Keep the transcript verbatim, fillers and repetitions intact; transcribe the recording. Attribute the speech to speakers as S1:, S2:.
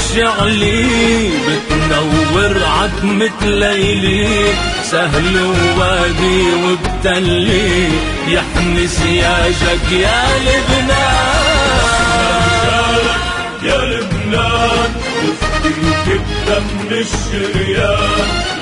S1: الشعلي بتنور عتمة ليلي، سهل ووادي وبتلي يحمي سياجك يا لبنان.
S2: يا لبنان نفديك بدم الشريان،